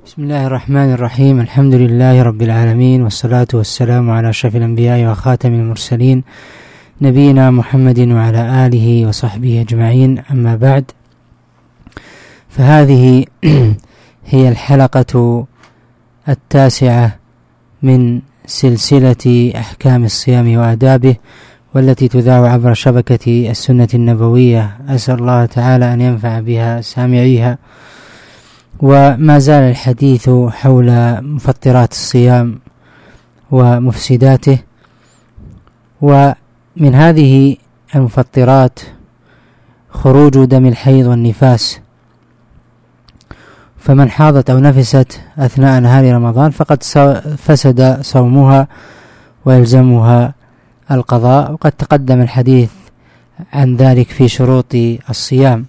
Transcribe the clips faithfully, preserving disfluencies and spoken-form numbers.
بسم الله الرحمن الرحيم. الحمد لله رب العالمين، والصلاة والسلام على أشرف الأنبياء وخاتم المرسلين نبينا محمد وعلى آله وصحبه أجمعين، أما بعد، فهذه هي الحلقة التاسعة من سلسلة أحكام الصيام وآدابه، والتي تذاع عبر شبكة السنة النبوية. أسأل الله تعالى أن ينفع بها سامعيها. وما زال الحديث حول مفطرات الصيام ومفسداته، ومن هذه المفطرات خروج دم الحيض والنفاس، فمن حاضت أو نفست أثناء نهار رمضان فقد فسد صومها ويلزمها القضاء، وقد تقدم الحديث عن ذلك في شروط الصيام.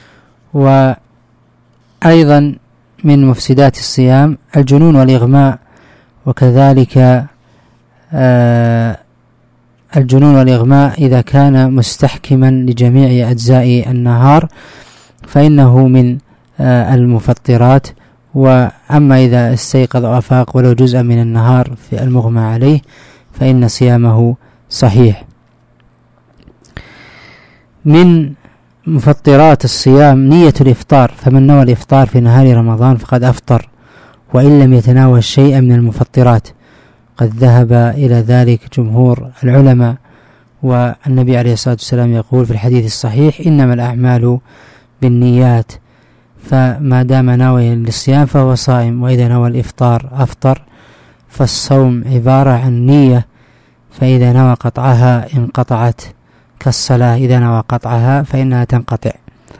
وأيضا من مفسدات الصيام الجنون والإغماء، وكذلك آه الجنون والإغماء إذا كان مستحكما لجميع أجزاء النهار فإنه من آه المفطرات. وأما إذا استيقظ وأفاق ولو جزءا من النهار في المغمى عليه فإن صيامه صحيح. من مفطرات الصيام نية الإفطار، فمن نوى الإفطار في نهار رمضان فقد أفطر وإن لم يتناول شيئا من المفطرات، قد ذهب إلى ذلك جمهور العلماء. والنبي عليه الصلاة والسلام يقول في الحديث الصحيح: إنما الأعمال بالنيات، فما دام ناويا للصيام فهو صائم، وإذا نوى الإفطار أفطر. فالصوم عبارة عن نية، فإذا نوى قطعها انقطعت، كالصلاة إذا نوى قطعها فإنها تنقطع.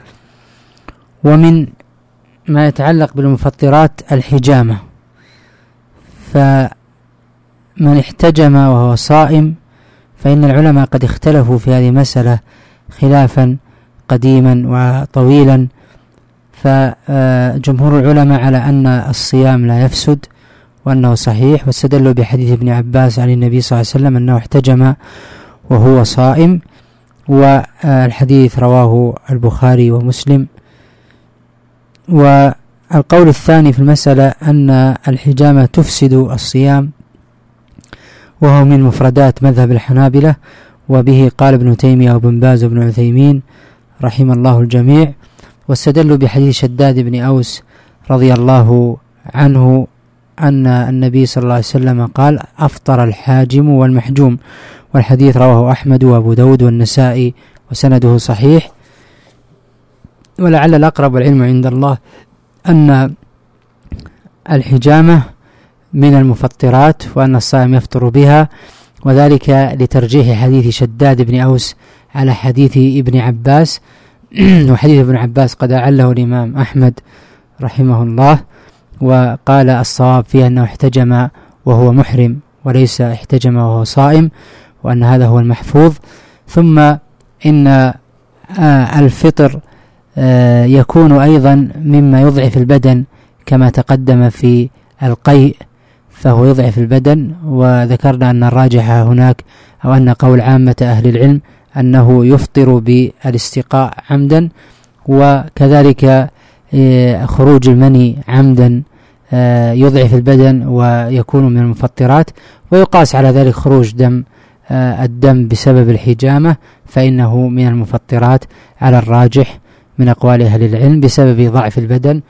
ومن ما يتعلق بالمفطرات الحجامة، فمن احتجم وهو صائم فإن العلماء قد اختلفوا في هذه المسألة خلافا قديما وطويلا. فجمهور العلماء على أن الصيام لا يفسد وأنه صحيح، واستدلوا بحديث ابن عباس عن النبي صلى الله عليه وسلم أنه احتجم وهو صائم، والحديث رواه البخاري ومسلم. والقول الثاني في المسألة أن الحجامة تفسد الصيام، وهو من مفردات مذهب الحنابلة، وبه قال ابن تيمية وابن باز وابن عثيمين رحم الله الجميع. واستدلوا بحديث شداد بن أوس رضي الله عنه أن النبي صلى الله عليه وسلم قال: أفطر الحاجم والمحجوم، والحديث رواه أحمد وأبو داود والنسائي وسنده صحيح. ولعل الأقرب والعلم عند الله أن الحجامة من المفطرات، وأن الصائم يفطر بها، وذلك لترجيح حديث شداد بن أوس على حديث ابن عباس. وحديث ابن عباس قد أعله الإمام أحمد رحمه الله، وقال الصواب فيه أنه احتجم وهو محرم وليس احتجم وهو صائم، وأن هذا هو المحفوظ. ثم إن الفطر يكون أيضا مما يضعف البدن، كما تقدم في القيء فهو يضعف البدن. وذكرنا أن الراجح هناك، أو أن قول عامة أهل العلم، أنه يفطر بالاستقاء عمدا، وكذلك خروج المني عمدا يضعف البدن ويكون من المفطرات. ويقاس على ذلك خروج دم الدم بسبب الحجامة، فإنه من المفطرات على الراجح من أقوال أهل العلم بسبب ضعف البدن.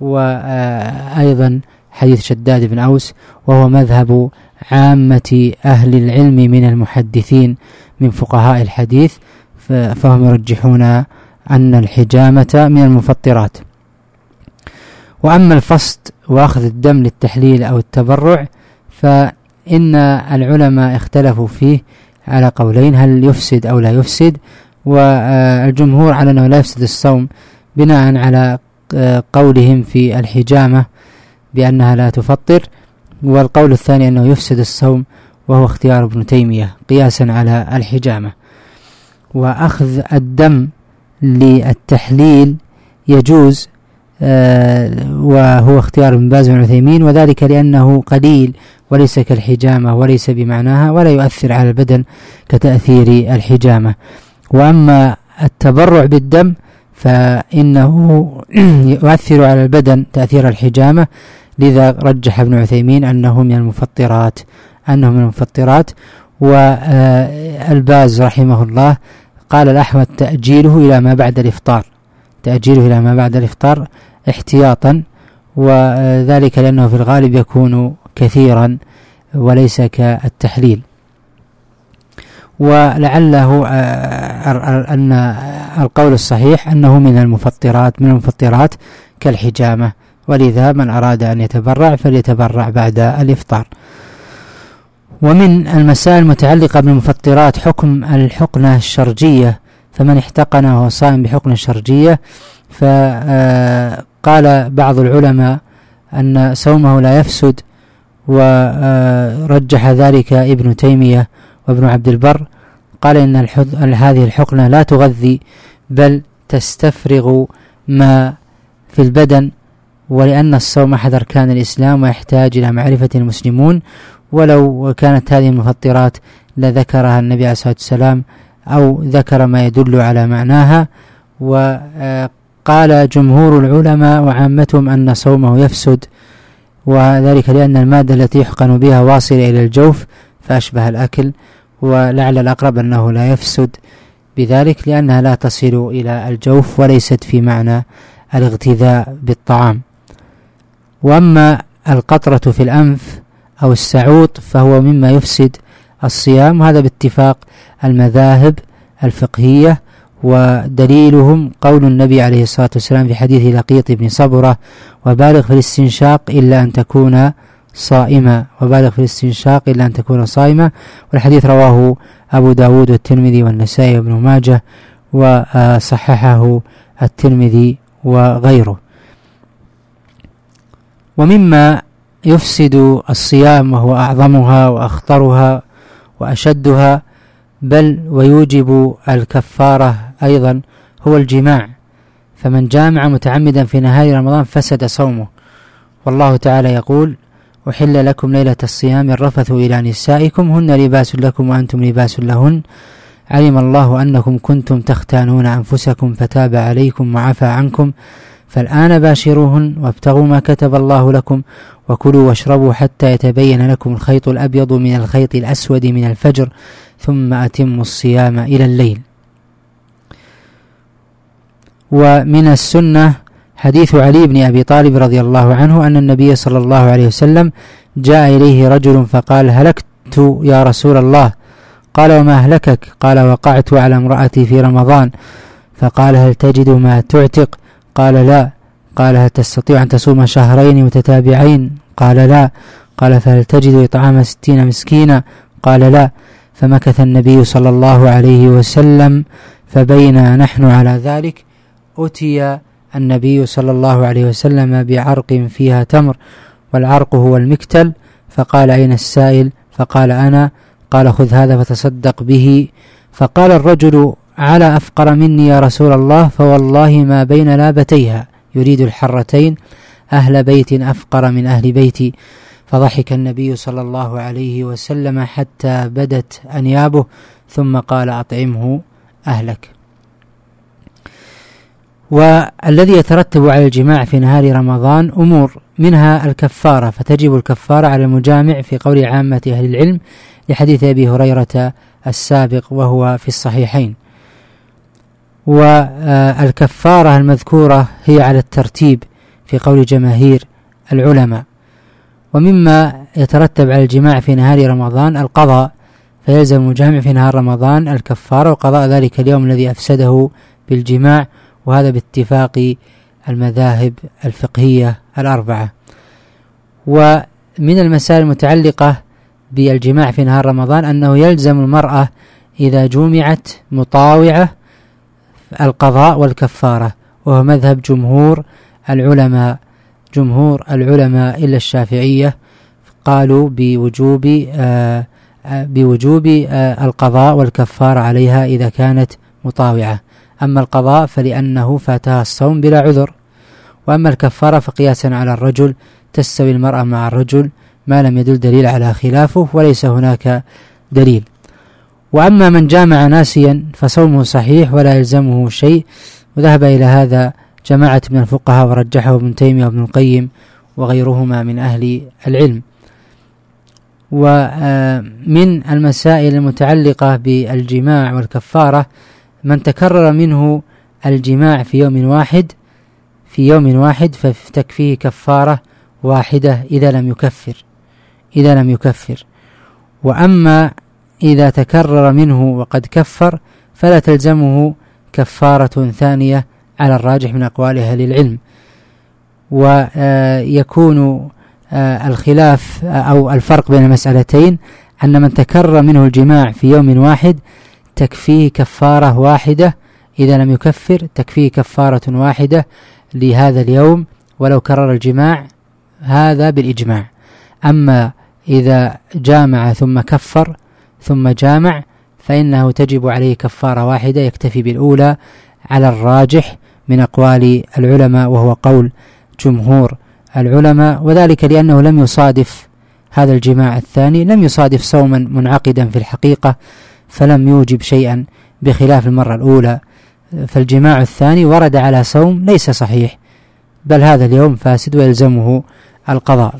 وأيضا حديث شداد بن أوس، وهو مذهب عامة أهل العلم من المحدثين من فقهاء الحديث، فهم يرجحون أن الحجامة من المفطرات. وأما الفصد وأخذ الدم للتحليل أو التبرع، فإن العلماء اختلفوا فيه على قولين: هل يفسد أو لا يفسد؟ والجمهور على أنه لا يفسد الصوم، بناء على قولهم في الحجامة بأنها لا تفطر. والقول الثاني أنه يفسد الصوم، وهو اختيار ابن تيمية قياسا على الحجامة. وأخذ الدم للتحليل يجوز، آه وهو اختيار ابن باز وابن عثيمين، وذلك لأنه قليل وليس كالحجامة وليس بمعناها، ولا يؤثر على البدن كتأثير الحجامة. وأما التبرع بالدم فإنه يؤثر على البدن تأثير الحجامة، لذا رجح ابن عثيمين أنه من المفطرات أنه من المفطرات. والباز رحمه الله قال الأحوط تأجيله إلى ما بعد الإفطار تأجيله إلى ما بعد الإفطار احتياطا، وذلك لأنه في الغالب يكون كثيرا وليس كالتحليل. ولعله أن القول الصحيح أنه من المفطرات من المفطرات كالحجامة، ولذا من أراد أن يتبرع فليتبرع بعد الإفطار. ومن المسائل المتعلقة بالمفطرات حكم الحقنة الشرجية، فمن احتقن وهو صائم بحقنة شرجية، فقال بعض العلماء أن صومه لا يفسد، ورجح ذلك ابن تيمية وابن عبد البر، قال إن هذه الحقنة لا تغذي بل تستفرغ ما في البدن، ولأن الصوم أحد أركان الإسلام ويحتاج إلى معرفة المسلمون، ولو كانت هذه المفطرات لذكرها النبي عليه الصلاة والسلام أو ذكر ما يدل على معناها. وقال جمهور العلماء وعامتهم أن صومه يفسد، وذلك لأن المادة التي يحقن بها واصلة إلى الجوف فأشبه الأكل، ولعل الأقرب أنه لا يفسد بذلك لأنها لا تصل إلى الجوف وليست في معنى الاغتذاء بالطعام. وأما القطرة في الأنف أو السعوط فهو مما يفسد الصيام، وهذا باتفاق المذاهب الفقهية، ودليلهم قول النبي عليه الصلاة والسلام في حديث لقيط بن صبرة: وبالغ في الاستنشاق إلا أن تكون صائمة وبالغ في الاستنشاق إلا أن تكون صائمة. والحديث رواه أبو داود والترمذي والنسائي وابن ماجه، وصححه الترمذي وغيره. ومما يفسد الصيام وهو أعظمها وأخطرها وأشدها بل ويوجب الكفارة أيضا هو الجماع، فمن جامع متعمدا في نهار رمضان فسد صومه. والله تعالى يقول: أحل لكم ليلة الصيام الرفث إلى نسائكم هن لباس لكم وأنتم لباس لهن علم الله أنكم كنتم تختانون أنفسكم فتاب عليكم وعفى عنكم فالآن باشروهن وابتغوا ما كتب الله لكم وكلوا واشربوا حتى يتبين لكم الخيط الأبيض من الخيط الأسود من الفجر ثم أتموا الصيام إلى الليل. ومن السنة حديث علي بن أبي طالب رضي الله عنه أن النبي صلى الله عليه وسلم جاء إليه رجل فقال: هلكت يا رسول الله. قال: وما أهلكك؟ قال: وقعت على امرأتي في رمضان. فقال: هل تجد ما تعتق؟ قال: لا. قال: هل تستطيع أن تصوم شهرين متتابعين؟ قال: لا. قال: فهل تجد إطعام ستين مسكينا؟ قال: لا. فمكث النبي صلى الله عليه وسلم، فبينا نحن على ذلك أتي النبي صلى الله عليه وسلم بعرق فيها تمر، والعرق هو المكتل، فقال: أين السائل؟ فقال: أنا. قال: خذ هذا فتصدق به. فقال الرجل: على أفقر مني يا رسول الله، فوالله ما بين لابتيها، يريد الحرتين، أهل بيت أفقر من أهل بيتي. فضحك النبي صلى الله عليه وسلم حتى بدت أنيابه، ثم قال: أطعمه أهلك. والذي يترتب على الجماع في نهار رمضان أمور، منها الكفارة، فتجب الكفارة على المجامع في قول عامة أهل العلم لحديث أبي هريرة السابق وهو في الصحيحين. والكفارة المذكورة هي على الترتيب في قول جماهير العلماء. ومما يترتب على الجماع في نهار رمضان القضاء، فيلزم المجامع في نهار رمضان الكفارة وقضاء ذلك اليوم الذي أفسده بالجماع، وهذا باتفاق المذاهب الفقهية الأربعة. ومن المسائل المتعلقة بالجماع في نهار رمضان أنه يلزم المرأة إذا جمعت مطاوعة القضاء والكفارة، وهو مذهب جمهور العلماء جمهور العلماء إلا الشافعية قالوا بوجوب آه بوجوب آه القضاء والكفارة عليها إذا كانت مطاوعة. أما القضاء فلأنه فاتها الصوم بلا عذر، وأما الكفارة فقياسا على الرجل تستوي المرأة مع الرجل ما لم يدل دليل على خلافه، وليس هناك دليل. وأما من جامع ناسيا فصومه صحيح ولا يلزمه شيء، وذهب إلى هذا جماعة من الفقهاء ورجحه ابن تيمية وابن القيم وغيرهما من أهل العلم. ومن المسائل المتعلقة بالجماع والكفارة من تكرر منه الجماع في يوم واحد في يوم واحد فتكفيه كفارة واحدة إذا لم يكفر إذا لم يكفر وأما إذا تكرر منه وقد كفر فلا تلزمه كفارة ثانية على الراجح من أقوال أهل العلم. ويكون الخلاف أو الفرق بين المسألتين أن من تكرر منه الجماع في يوم واحد تكفيه كفارة واحدة إذا لم يكفر، تكفيه كفارة واحدة لهذا اليوم ولو كرر الجماع، هذا بالإجماع. أما إذا جامع ثم كفر ثم جامع فإنه تجب عليه كفارة واحدة يكتفي بالأولى على الراجح من أقوال العلماء، وهو قول جمهور العلماء، وذلك لأنه لم يصادف هذا الجماع الثاني لم يصادف صوما منعقدا في الحقيقة فلم يوجب شيئا بخلاف المرة الأولى، فالجماع الثاني ورد على صوم ليس صحيح بل هذا اليوم فاسد ويلزمه القضاء.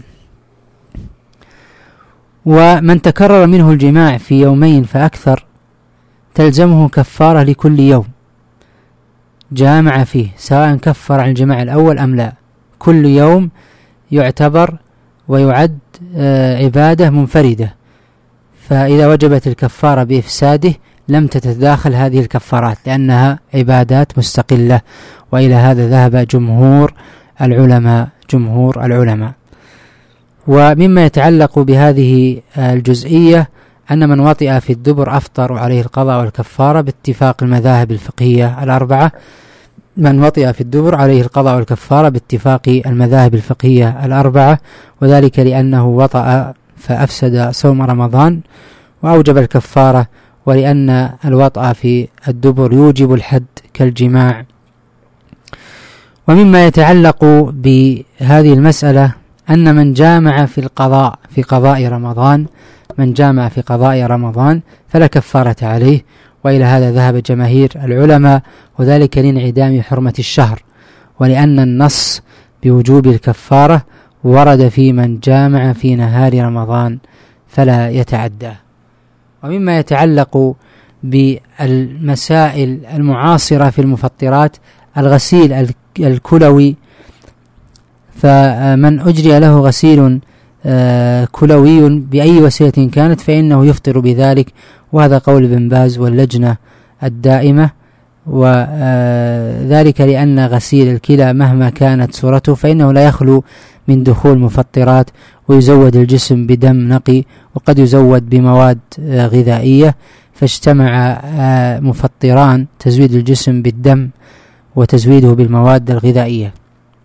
ومن تكرر منه الجماع في يومين فأكثر تلزمه كفارة لكل يوم جامع فيه سواء كفر عن الجماع الأول أم لا، كل يوم يعتبر ويعد عبادة منفردة، فإذا وجبت الكفارة بإفساده لم تتداخل هذه الكفارات لأنها عبادات مستقلة، وإلى هذا ذهب جمهور العلماء جمهور العلماء. ومما يتعلق بهذه الجزئية أن من وطئ في الدبر أفطر عليه القضاء والكفارة باتفاق المذاهب الفقهية الأربعة، من وطئ في الدبر عليه القضاء والكفارة باتفاق المذاهب الفقهية الأربعة، وذلك لأنه وطأ فأفسد صوم رمضان وأوجب الكفارة، ولأن الوطأ في الدبر يوجب الحد كالجماع. ومما يتعلق بهذه المسألة أن من جامع في القضاء في قضاء رمضان من جامع في قضاء رمضان فلا كفارة عليه، وإلى هذا ذهب جماهير العلماء، وذلك لانعدام حرمة الشهر، ولأن النص بوجوب الكفارة ورد في من جامع في نهار رمضان فلا يتعدى. ومما يتعلق بالمسائل المعاصرة في المفطرات الغسيل الكلوي، فمن أجري له غسيل كلوي بأي وسيلة كانت فإنه يفطر بذلك، وهذا قول ابن باز واللجنة الدائمة، وذلك لأن غسيل الكلى مهما كانت صورته فإنه لا يخلو من دخول مفطرات، ويزود الجسم بدم نقي وقد يزود بمواد غذائية، فاجتمع مفطران تزويد الجسم بالدم وتزويده بالمواد الغذائية.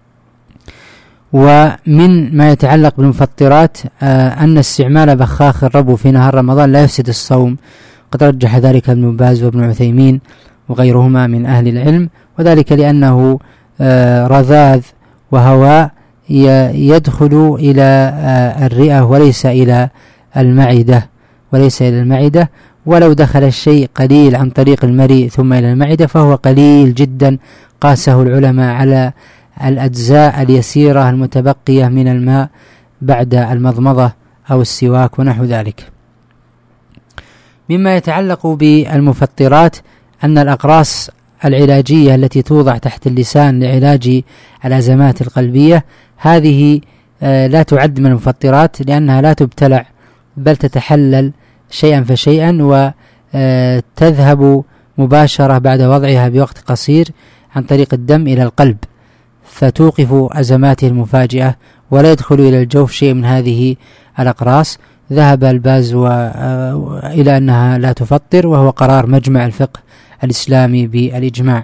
ومن ما يتعلق بالمفطرات أن استعمال بخاخ الربو في نهار رمضان لا يفسد الصوم، قد رجح ذلك ابن باز وابن عثيمين وغيرهما من أهل العلم، وذلك لأنه رذاذ وهواء يدخل إلى الرئة وليس إلى المعدة وليس إلى المعدة ولو دخل الشيء قليل عن طريق المريء ثم إلى المعدة فهو قليل جدا، قاسه العلماء على الأجزاء اليسيرة المتبقية من الماء بعد المضمضة أو السواك ونحو ذلك. مما يتعلق بالمفطرات أن الأقراص العلاجية التي توضع تحت اللسان لعلاج الأزمات القلبية هذه لا تعد من المفطرات لأنها لا تبتلع بل تتحلل شيئا فشيئا وتذهب مباشرة بعد وضعها بوقت قصير عن طريق الدم إلى القلب فتوقف أزماته المفاجئة ولا يدخل إلى الجوف شيء من هذه الأقراص. ذهب الباز إلى أنها لا تفطر وهو قرار مجمع الفقه الإسلامي بالإجماع.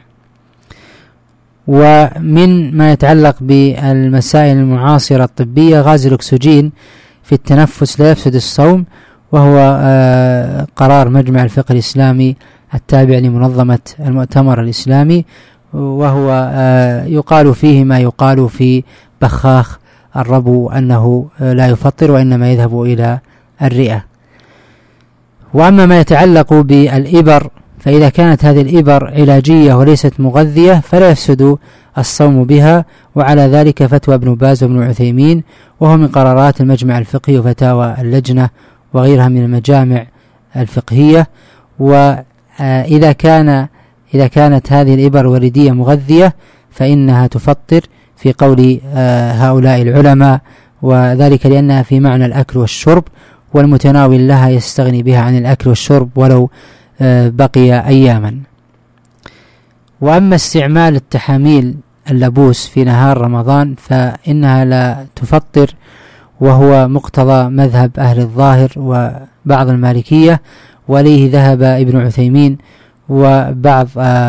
ومن ما يتعلق بالمسائل المعاصرة الطبية غاز الأكسجين في التنفس لا يفسد الصوم، وهو قرار مجمع الفقه الإسلامي التابع لمنظمة المؤتمر الإسلامي، وهو يقال فيه ما يقال في بخاخ الربو أنه لا يفطر وإنما يذهب إلى الرئة. وأما ما يتعلق بالإبر فإذا كانت هذه الإبر علاجية وليست مغذية فلا يفسد الصوم بها، وعلى ذلك فتوى ابن باز وابن عثيمين، وهو من قرارات المجمع الفقهي وفتاوى اللجنة وغيرها من المجامع الفقهية. وإذا كان إذا كانت هذه الإبر الوريدية مغذية فإنها تفطر في قول هؤلاء العلماء، وذلك لأنها في معنى الأكل والشرب، والمتناول لها يستغني بها عن الأكل والشرب ولو بقي أياما. وأما استعمال التحاميل اللبوس في نهار رمضان فإنها لا تفطر، وهو مقتضى مذهب أهل الظاهر وبعض المالكية، وليه ذهب ابن عثيمين وبعض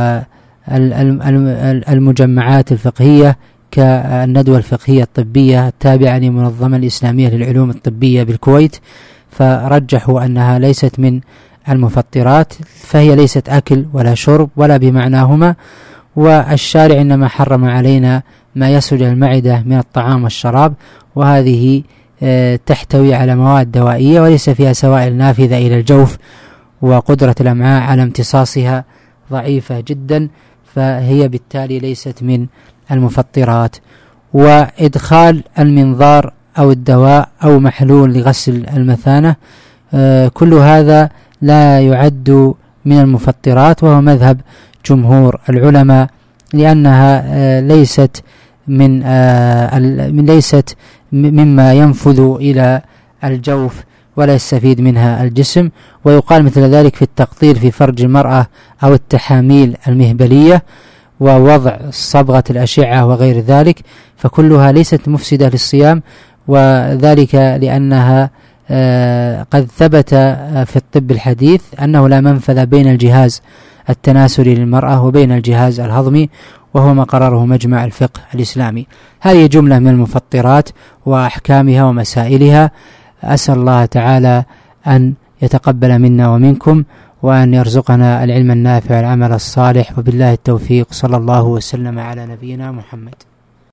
المجمعات الفقهية كالندوة الفقهية الطبية التابعة للمنظمة الإسلامية للعلوم الطبية بالكويت، فرجحوا أنها ليست من المفطرات، فهي ليست أكل ولا شرب ولا بمعناهما. والشارع إنما حرم علينا ما يسد المعدة من الطعام والشراب، وهذه تحتوي على مواد دوائية وليس فيها سوائل نافذة إلى الجوف، وقدرة الأمعاء على امتصاصها ضعيفة جدا، فهي بالتالي ليست من المفطرات. وإدخال المنظار أو الدواء أو محلول لغسل المثانة كل هذا لا يعد من المفطرات، وهو مذهب جمهور العلماء، لأنها ليست من من ليست مما ينفذ إلى الجوف ولا يستفيد منها الجسم. ويقال مثل ذلك في التقطير في فرج المرأة أو التحاميل المهبلية ووضع صبغة الأشعة وغير ذلك، فكلها ليست مفسدة للصيام، وذلك لأنها قد ثبت في الطب الحديث أنه لا منفذ بين الجهاز التناسلي للمرأة وبين الجهاز الهضمي، وهو ما قرره مجمع الفقه الإسلامي. هذه جملة من المفطرات وأحكامها ومسائلها. أسأل الله تعالى أن يتقبل منا ومنكم، وأن يرزقنا العلم النافع والعمل الصالح، وبالله التوفيق. صلى الله وسلم على نبينا محمد.